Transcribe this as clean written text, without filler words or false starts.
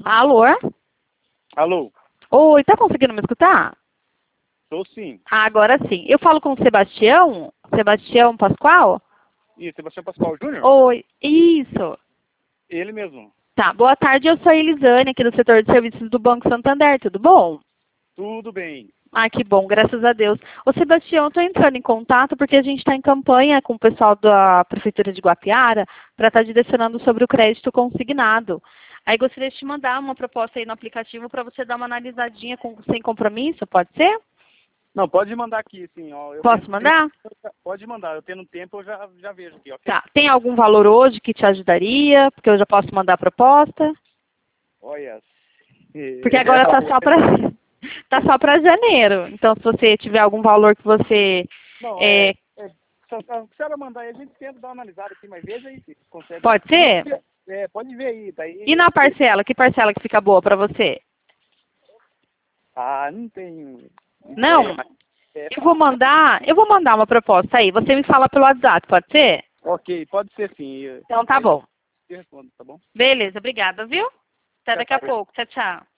Alô? Alô? Oi, tá conseguindo me escutar? Tô sim. Ah, agora sim. Eu falo com o Sebastião? Sebastião Pascoal? Ih, Sebastião Pascoal Júnior? Oi, isso. Ele mesmo. Tá, boa tarde, eu sou a Elisane, aqui do setor de serviços do Banco Santander, tudo bom? Tudo bem. Ah, que bom, graças a Deus. Ô, Sebastião, eu estou entrando em contato porque a gente está em campanha com o pessoal da Prefeitura de Guapiara para estar direcionando sobre o crédito consignado. Aí gostaria de te mandar uma proposta aí no aplicativo para você dar uma analisadinha sem compromisso, pode ser? Não, pode mandar aqui, sim. Ó, Posso mandar? Pode mandar. Eu tendo tempo, eu já vejo aqui, ok? Tá. Tem algum valor hoje que te ajudaria? Porque eu já posso mandar a proposta? Olha. Porque agora tá só para tá só para janeiro. Então, se você tiver algum valor que você Não, se a senhora mandar aí, a gente tenta dar uma analisada aqui, mas veja aí se consegue. pode ser? Pode ver aí. Daí, E na parcela, que parcela que fica boa para você? Ah, não tenho. Não? Eu vou mandar uma proposta aí. Você me fala pelo WhatsApp, pode ser? Ok, pode ser sim. Então tá bom. Eu respondo, tá bom? Beleza, obrigada, viu? Até daqui a Tchau. pouco. Tchau, tchau.